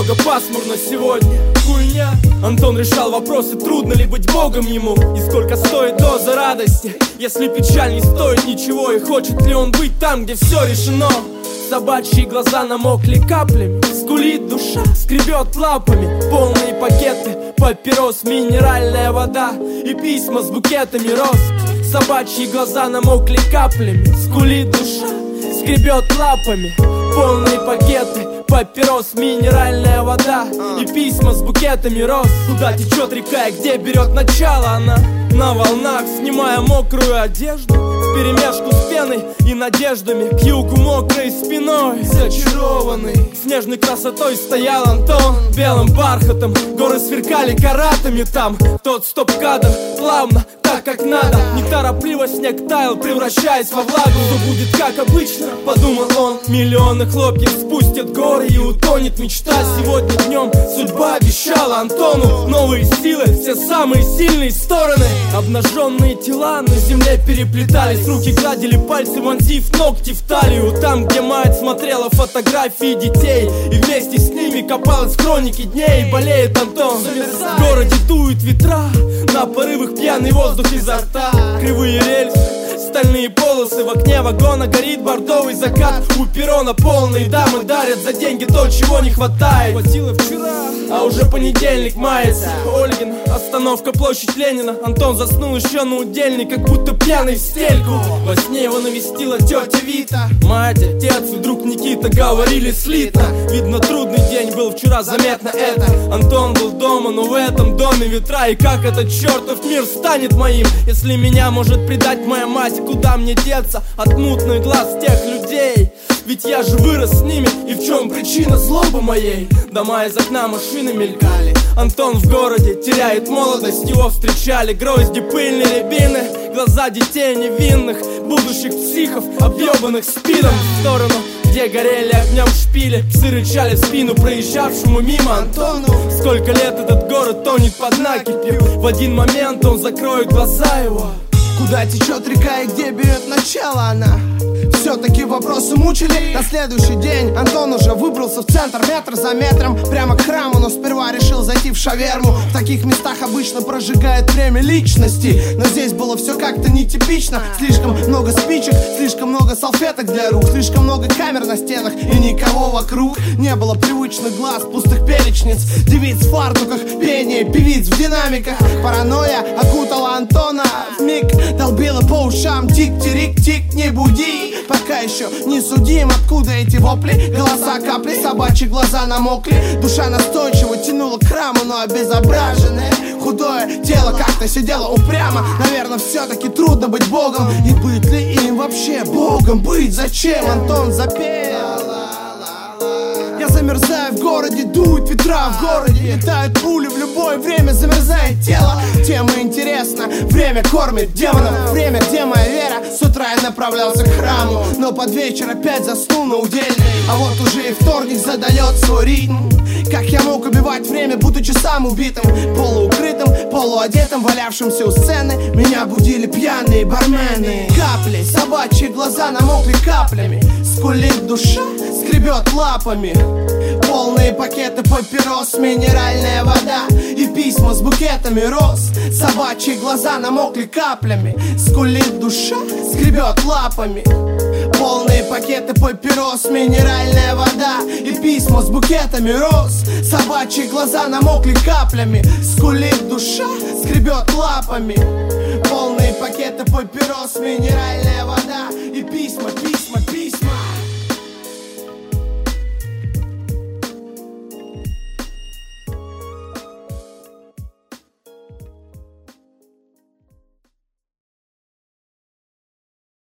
немного пасмурно сегодня. Хуйня. Антон решал вопросы, трудно ли быть богом ему, и сколько стоит доза радости, если печаль не стоит ничего, и хочет ли он быть там, где все решено. Собачьи глаза намокли каплями, скулит душа, скребет лапами. Полные пакеты папирос, минеральная вода и письма с букетами роз. Собачьи глаза намокли каплями, скулит душа, скребет лапами. Полные пакеты папирос, минеральная вода и письма с букетами роз. Куда течет река и где берет начало она? На волнах, снимая мокрую одежду, вперемешку с пеной и надеждами, к югу мокрой спиной. Зачарованный снежной красотой стоял Антон. Белым бархатом горы сверкали каратами там. Тот стоп-кадр плавно, так как надо. Неторопливо снег таял, превращаясь во влагу. Все будет как обычно, подумал он. Миллионы хлопьев спустят горы и утонет мечта. Сегодня днем судьба обещала Антону новые силы, все самые сильные стороны. Обнаженные тела на земле переплетались, руки гладили пальцы, вонзив ногти в талию. Там, где мать смотрела фотографии детей и вместе с ними копалась в хронике дней. Болеет Антон, в городе дуют ветра, на порывах пьяный воздух изо рта. Кривые рельсы, стальные полосы, в окне вагона горит бордовый закат. У перрона полные дамы дарят за деньги то, чего не хватает. Хватило вчера, а уже понедельник мается. Ольгин, остановка, площадь Ленина. Антон заснул еще на удельник, как будто пьяный в стельку. Во сне его навестила тетя Вита. Мать, отец и друг Никита говорили слитно. Видно, трудный день был вчера, заметно это. Антон был дома, но в этом доме ветра. И как этот чертов мир станет моим, если меня может предать моя мать? Куда мне деться от мутных глаз тех людей? Ведь я же вырос с ними, и в чем причина злобы моей? Дома из окна машины мелькали. Антон в городе теряет молодость, его встречали грозди, пыльные рябины. Глаза детей невинных, будущих психов, объебанных спидом. В сторону, где горели огнем шпили, псы рычали в спину проезжавшему мимо Антону. Сколько лет этот город тонет под накипью, в один момент он закроет глаза его. Куда течет река и где берет начало она? Все-таки вопросы мучили. На следующий день Антон уже выбрался в центр, метр за метром, прямо к храму, но сперва решил зайти в шаверму. В таких местах обычно прожигает время личности, но здесь было все как-то нетипично. Слишком много спичек, слишком много салфеток для рук, слишком много камер на стенах и никого вокруг. Не было привычных глаз, пустых перечниц, девиц в фартуках, пение певиц в динамиках. Паранойя окутала Антона вмиг, долбила по ушам: тик-тирик-тик, не буди. Пока еще не судим, откуда эти вопли. Голоса капли, собачьи глаза намокли. Душа настойчиво тянула к храму, но обезображенное худое тело как-то сидело упрямо. Наверное, все-таки трудно быть богом. И быть ли им вообще богом быть? Зачем? Антон запел. Я замерзаю в городе, дуют ветра в городе, летают пули в любое время, замерзает тело. Тема интересна, время кормит демонов, время, где моя вера. С утра я направлялся к храму, но под вечер опять заснул на удельной. А вот уже и вторник задает свой ритм. Как я мог убивать время, будучи сам убитым, полуукрытым, полуодетым, валявшимся у сцены? Меня будили пьяные бармены. Капли, собачьи глаза намокли каплями, скулит душа, скребет лапами. Полные пакеты папирос, минеральная вода и письма с букетами роз. Собачьи глаза намокли каплями, скулит душа, скребет лапами. Полные пакеты папирос, минеральная вода и письма с букетами роз. Собачьи глаза намокли каплями, скулит душа, скребет лапами. Полные пакеты папирос, минеральная вода и письма, письма, письма.